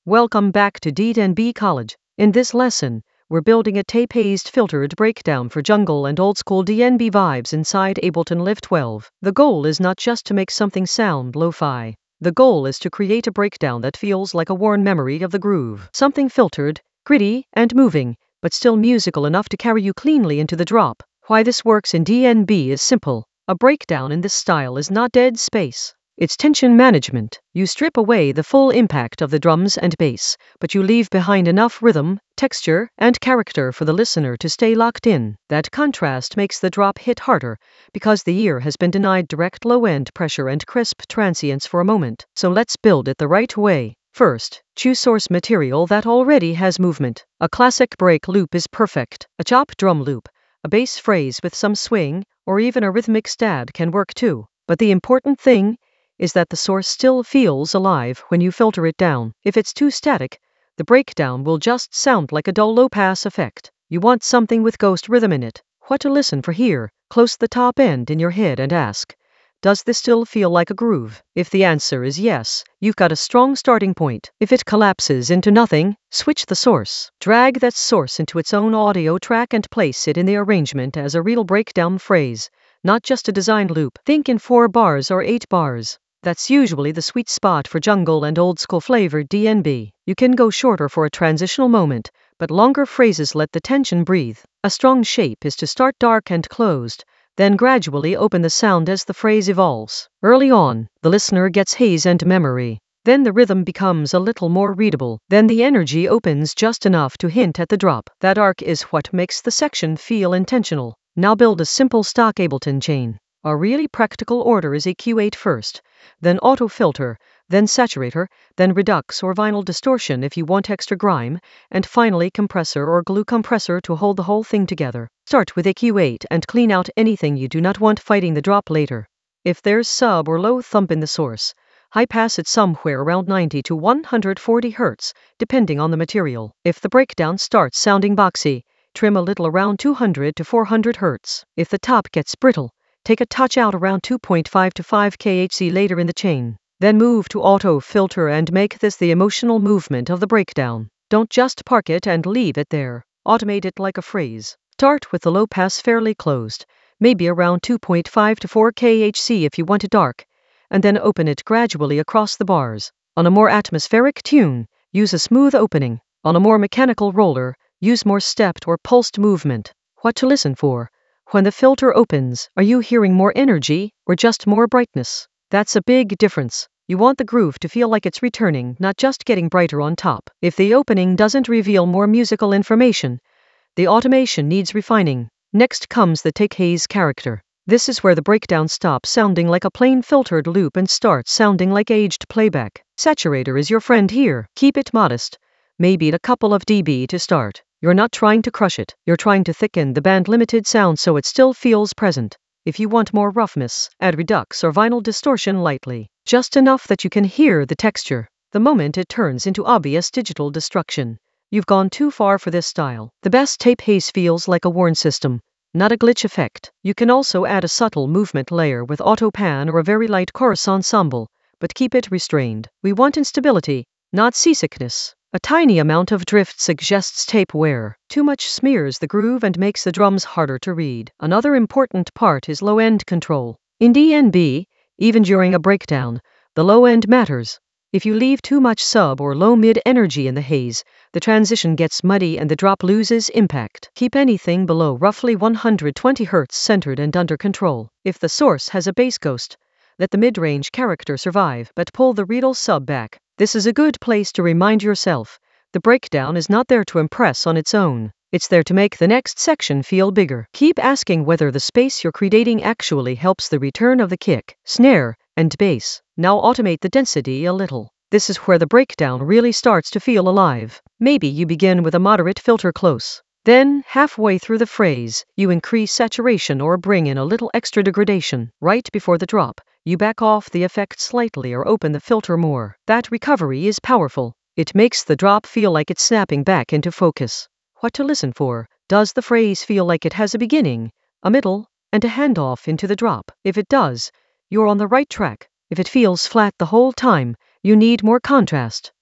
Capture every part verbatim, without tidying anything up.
Welcome back to D N B College. In this lesson, we're building a tape-hazed filtered breakdown for jungle and old-school D N B vibes inside Ableton Live twelve. The goal is not just to make something sound lo-fi. The goal is to create a breakdown that feels like a worn memory of the groove. Something filtered, gritty, and moving, but still musical enough to carry you cleanly into the drop. Why this works in D N B is simple. A breakdown in this style is not dead space. It's tension management. You strip away the full impact of the drums and bass, but you leave behind enough rhythm, texture, and character for the listener to stay locked in. That contrast makes the drop hit harder, because the ear has been denied direct low-end pressure and crisp transients for a moment. So let's build it the right way. First, choose source material that already has movement. A classic break loop is perfect. A chop drum loop, a bass phrase with some swing, or even a rhythmic stab can work too. But the important thing is that the source still feels alive when you filter it down. If it's too static, the breakdown will just sound like a dull low-pass effect. You want something with ghost rhythm in it. What to listen for here? Close the top end in your head and ask, does this still feel like a groove? If the answer is yes, you've got a strong starting point. If it collapses into nothing, switch the source. Drag that source into its own audio track and place it in the arrangement as a real breakdown phrase, not just a designed loop. Think in four bars or eight bars. That's usually the sweet spot for jungle and old-school flavored D N B. You can go shorter for a transitional moment, but longer phrases let the tension breathe. A strong shape is to start dark and closed, then gradually open the sound as the phrase evolves. Early on, the listener gets haze and memory. Then the rhythm becomes a little more readable. Then the energy opens just enough to hint at the drop. That arc is what makes the section feel intentional. Now build a simple stock Ableton chain. A really practical order is E Q eight first, then auto filter, then saturator, then redux or vinyl distortion if you want extra grime, and finally compressor or glue compressor to hold the whole thing together. Start with E Q eight and clean out anything you do not want fighting the drop later. If there's sub or low thump in the source, high pass it somewhere around ninety to one hundred forty hertz, depending on the material. If the breakdown starts sounding boxy, trim a little around two hundred to four hundred hertz. If the top gets brittle, take a touch out around two point five to five kilohertz later in the chain. Then move to auto filter and make this the emotional movement of the breakdown. Don't just park it and leave it there. Automate it like a phrase. Start with the low pass fairly closed, maybe around two point five to four kilohertz if you want it dark, and then open it gradually across the bars. On a more atmospheric tune, use a smooth opening. On a more mechanical roller, use more stepped or pulsed movement. What to listen for? When the filter opens, are you hearing more energy or just more brightness? That's a big difference. You want the groove to feel like it's returning, not just getting brighter on top. If the opening doesn't reveal more musical information, the automation needs refining. Next comes the take haze character. This is where the breakdown stops sounding like a plain filtered loop and starts sounding like aged playback. Saturator is your friend here. Keep it modest, maybe a couple of dB to start. You're not trying to crush it, you're trying to thicken the band-limited sound so it still feels present. If you want more roughness, add redux or vinyl distortion lightly, just enough that you can hear the texture. The moment it turns into obvious digital destruction, you've gone too far for this style. The best tape haze feels like a worn system, not a glitch effect. You can also add a subtle movement layer with auto pan or a very light chorus ensemble, but keep it restrained. We want instability, not seasickness. A tiny amount of drift suggests tape wear. Too much smears the groove and makes the drums harder to read. Another important part is low-end control. In D N B, even during a breakdown, the low end matters. If you leave too much sub or low-mid energy in the haze, the transition gets muddy and the drop loses impact. Keep anything below roughly one hundred twenty hertz centered and under control. If the source has a bass ghost, let the mid-range character survive, but pull the reedle sub back. This is a good place to remind yourself, the breakdown is not there to impress on its own. It's there to make the next section feel bigger. Keep asking whether the space you're creating actually helps the return of the kick, snare, and bass. Now automate the density a little. This is where the breakdown really starts to feel alive. Maybe you begin with a moderate filter close. Then, halfway through the phrase, you increase saturation or bring in a little extra degradation. Right before the drop, you back off the effect slightly or open the filter more. That recovery is powerful. It makes the drop feel like it's snapping back into focus. What to listen for? Does the phrase feel like it has a beginning, a middle, and a handoff into the drop? If it does, you're on the right track. If it feels flat the whole time, you need more contrast.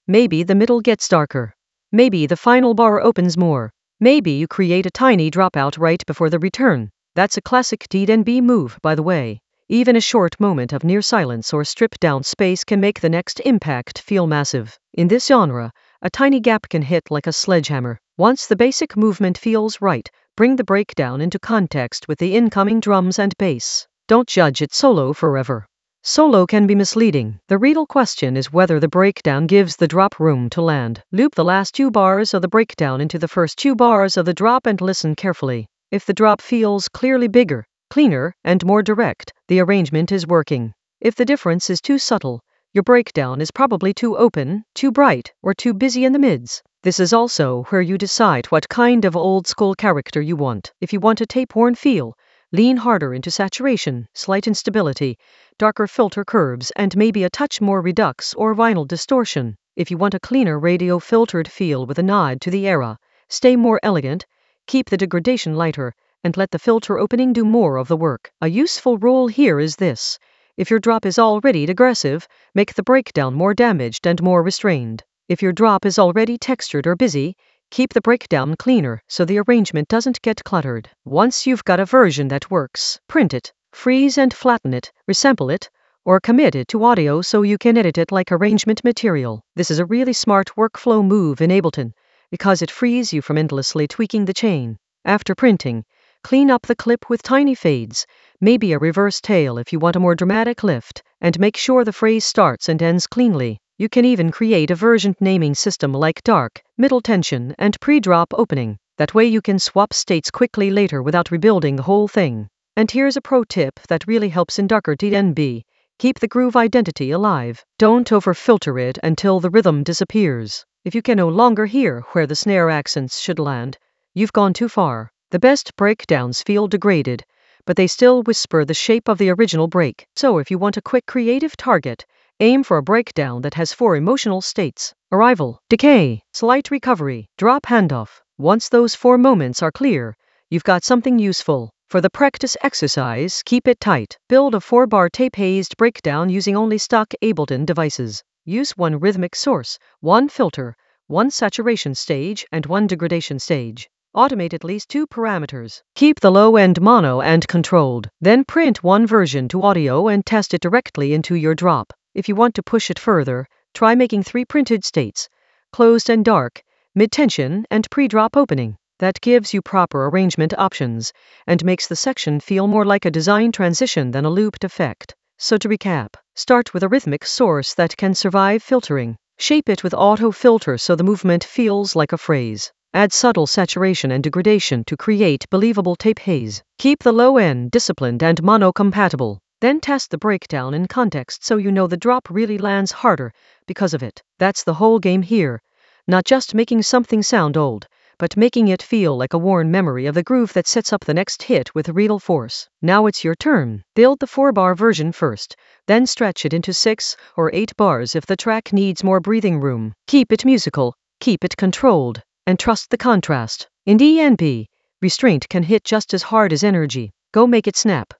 Maybe the middle gets darker. Maybe the final bar opens more. Maybe you create a tiny dropout right before the return. That's a classic D and B move, by the way. Even a short moment of near silence or stripped down space can make the next impact feel massive. In this genre, a tiny gap can hit like a sledgehammer. Once the basic movement feels right, bring the breakdown into context with the incoming drums and bass. Don't judge it solo forever. Solo can be misleading. The real question is whether the breakdown gives the drop room to land. Loop the last two bars of the breakdown into the first two bars of the drop and listen carefully. If the drop feels clearly bigger, cleaner, and more direct, the arrangement is working. If the difference is too subtle, your breakdown is probably too open, too bright, or too busy in the mids. This is also where you decide what kind of old-school character you want. If you want a tape-worn feel, lean harder into saturation, slight instability, darker filter curves, and maybe a touch more redux or vinyl distortion. If you want a cleaner radio-filtered feel with a nod to the era, stay more elegant, keep the degradation lighter, and let the filter opening do more of the work. A useful rule here is this. If your drop is already aggressive, make the breakdown more damaged and more restrained. If your drop is already textured or busy, keep the breakdown cleaner so the arrangement doesn't get cluttered. Once you've got a version that works, print it, freeze and flatten it, resample it, or commit it to audio so you can edit it like arrangement material. This is a really smart workflow move in Ableton, because it frees you from endlessly tweaking the chain. After printing, clean up the clip with tiny fades, maybe a reverse tail if you want a more dramatic lift, and make sure the phrase starts and ends cleanly. You can even create a version naming system like dark, middle tension, and pre-drop opening. That way you can swap states quickly later without rebuilding the whole thing. And here's a pro tip that really helps in darker D and B. Keep the groove identity alive. Don't over-filter it until the rhythm disappears. If you can no longer hear where the snare accents should land, you've gone too far. The best breakdowns feel degraded, but they still whisper the shape of the original break. So if you want a quick creative target, aim for a breakdown that has four emotional states: arrival, decay, slight recovery, drop, handoff. Once those four moments are clear, you've got something useful. For the practice exercise, keep it tight. Build a four-bar tape-hazed breakdown using only stock Ableton devices. Use one rhythmic source, one filter, one saturation stage, and one degradation stage. Automate at least two parameters. Keep the low end mono and controlled. Then print one version to audio and test it directly into your drop. If you want to push it further, try making three printed states: closed and dark, mid-tension, and pre-drop opening. That gives you proper arrangement options and makes the section feel more like a design transition than a looped effect. So to recap, start with a rhythmic source that can survive filtering. Shape it with auto filter so the movement feels like a phrase. Add subtle saturation and degradation to create believable tape haze. Keep the low end disciplined and mono-compatible. Then test the breakdown in context so you know the drop really lands harder because of it. That's the whole game here. Not just making something sound old, but making it feel like a worn memory of the groove that sets up the next hit with real force. Now it's your turn. Build the four-bar version first, then stretch it into six or eight bars if the track needs more breathing room. Keep it musical, keep it controlled, and trust the contrast. In D and B, restraint can hit just as hard as energy. Go make it snap.